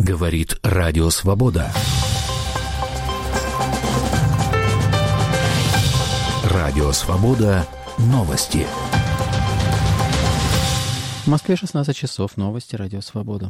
Говорит Радио Свобода. Радио Свобода. Новости. В Москве 16 часов. Новости. Радио Свобода.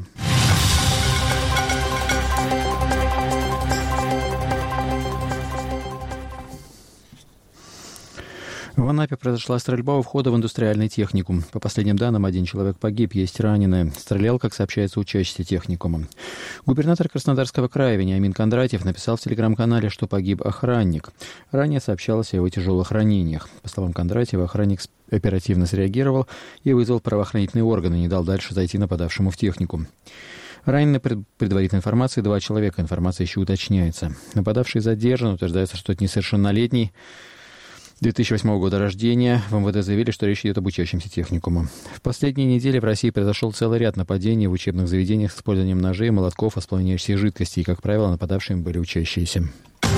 В Анапе произошла стрельба у входа в индустриальный техникум. По последним данным, 1 человек погиб, есть раненые. Стрелял, как сообщается, учащийся техникума. Губернатор Краснодарского края Вениамин Кондратьев написал в телеграм-канале, что погиб охранник. Ранее сообщалось о его тяжелых ранениях. По словам Кондратьева, охранник оперативно среагировал и вызвал правоохранительные органы, не дал дальше зайти нападавшему в техникум. Ранены, предварительной информации, 2 человека. Информация еще уточняется. Нападавший задержан. Утверждается, что это несовершеннолетний. 2008 года рождения. В МВД заявили, что речь идет об учащемся техникума. В последние недели в России произошел целый ряд нападений в учебных заведениях с использованием ножей, молотков, воспламеняющихся жидкостей. И, как правило, нападавшими были учащиеся.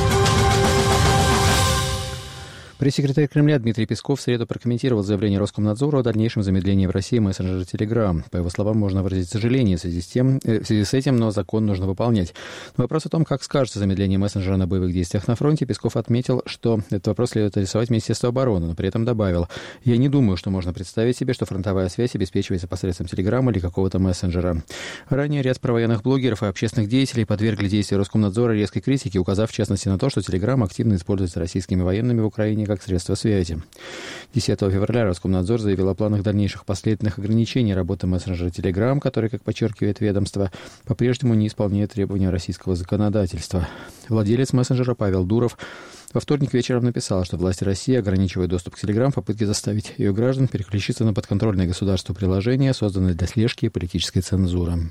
Пресс-секретарь Кремля Дмитрий Песков в среду прокомментировал заявление Роскомнадзора о дальнейшем замедлении в России мессенджера Telegram. По его словам, можно выразить сожаление в связи с этим, но закон нужно выполнять. На вопрос о том, как скажется замедление мессенджера на боевых действиях на фронте, Песков отметил, что этот вопрос следует адресовать Министерству обороны, но при этом добавил: «Я не думаю, что можно представить себе, что фронтовая связь обеспечивается посредством Telegram или какого-то мессенджера». Ранее ряд провоенных блогеров и общественных деятелей подвергли действию Роскомнадзора резкой критике, указав в частности на то, что Telegram активно используется российскими военными в Украине как средство связи. 10 февраля Роскомнадзор заявил о планах дальнейших последовательных ограничений работы мессенджера Telegram, который, как подчеркивает ведомство, по-прежнему не исполняет требования российского законодательства. Владелец мессенджера Павел Дуров во вторник вечером написал, что власти России ограничивают доступ к Telegram в попытке заставить ее граждан переключиться на подконтрольное государству приложения, созданное для слежки и политической цензуры.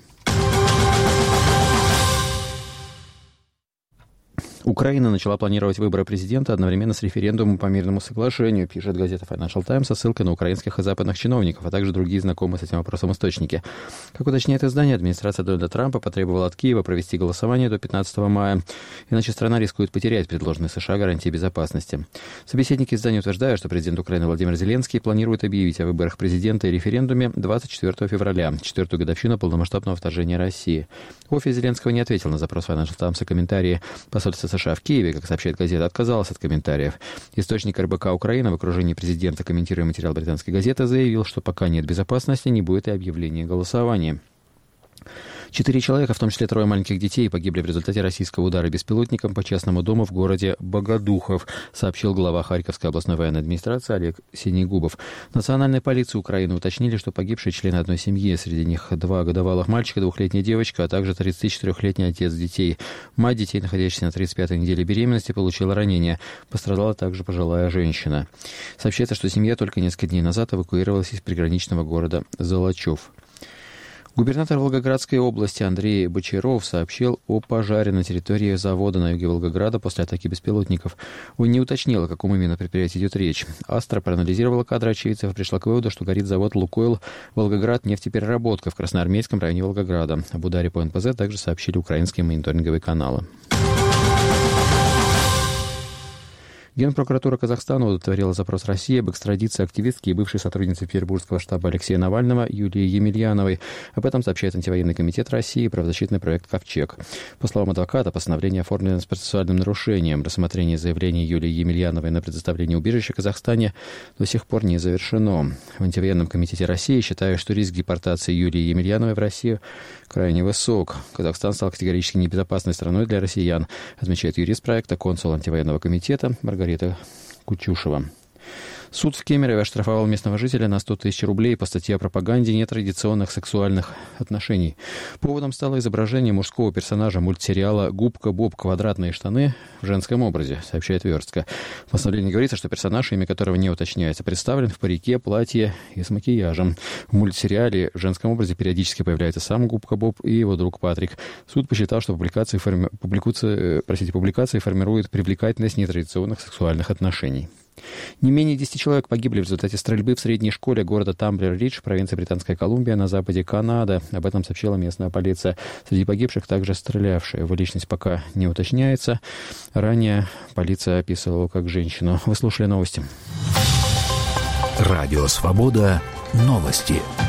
Украина начала планировать выборы президента одновременно с референдумом по мирному соглашению, пишет газета Financial Times со ссылкой на украинских и западных чиновников, а также другие знакомые с этим вопросом источники. Как уточняет издание, администрация Дональда Трампа потребовала от Киева провести голосование до 15 мая, иначе страна рискует потерять предложенные США гарантии безопасности. Собеседники издания утверждают, что президент Украины Владимир Зеленский планирует объявить о выборах президента и референдуме 24 февраля, 4-ю годовщину полномасштабного вторжения России. Офис Зеленского не ответил на запрос Financial Times и комментарии. Посольство США в Киеве, как сообщает газета, отказалась от комментариев. Источник РБК Украины в окружении президента, комментируя материал британской газеты, заявил, что пока нет безопасности, не будет и объявления голосования. 4 человека, в том числе 3 маленьких детей, погибли в результате российского удара беспилотником по частному дому в городе Богодухов, сообщил глава Харьковской областной военной администрации Олег Синегубов. В Национальной полиции Украины уточнили, что погибшие члены одной семьи. Среди них 2 годовалых мальчика, 2-летняя девочка, а также 34-летний отец детей. Мать детей, находящаяся на 35-й неделе беременности, получила ранение. Пострадала также пожилая женщина. Сообщается, что семья только несколько дней назад эвакуировалась из приграничного города Золочев. Губернатор Волгоградской области Андрей Бочаров сообщил о пожаре на территории завода на юге Волгограда после атаки беспилотников. Он не уточнил, о каком именно предприятии идет речь. Астра проанализировала кадры очевидцев и пришла к выводу, что горит завод «Лукойл» Волгоград нефтепереработка в Красноармейском районе Волгограда. Об ударе по НПЗ также сообщили украинские мониторинговые каналы. Генпрокуратура Казахстана удовлетворила запрос России об экстрадиции активистки и бывшей сотрудницы петербургского штаба Алексея Навального Юлии Емельяновой. Об этом сообщает антивоенный комитет России и правозащитный проект «Ковчег». По словам адвоката, постановление оформлено с процессуальным нарушением. Рассмотрение заявления Юлии Емельяновой на предоставление убежища в Казахстане до сих пор не завершено. В антивоенном комитете России считают, что риск депортации Юлии Емельяновой в Россию крайне высок. Казахстан стал категорически небезопасной страной для россиян, отмечает юрист проекта, консул антивоенного комитета Маргарита Кутюшева. Суд в Кемерове оштрафовал местного жителя на 100 тысяч рублей по статье о пропаганде нетрадиционных сексуальных отношений. Поводом стало изображение мужского персонажа мультсериала «Губка Боб. Квадратные штаны» в женском образе, сообщает Верстка. В постановлении говорится, что персонаж, имя которого не уточняется, представлен в парике, платье и с макияжем. В мультсериале в женском образе периодически появляется сам Губка Боб и его друг Патрик. Суд посчитал, что публикации формируют привлекательность нетрадиционных сексуальных отношений. Не менее 10 человек погибли в результате стрельбы в средней школе города Тамблер-Ридж, провинции Британская Колумбия, на западе Канады. Об этом сообщила местная полиция. Среди погибших также стрелявшие. Его личность пока не уточняется. Ранее полиция описывала его как женщину. Вы слушали новости. Радио «Свобода». Новости.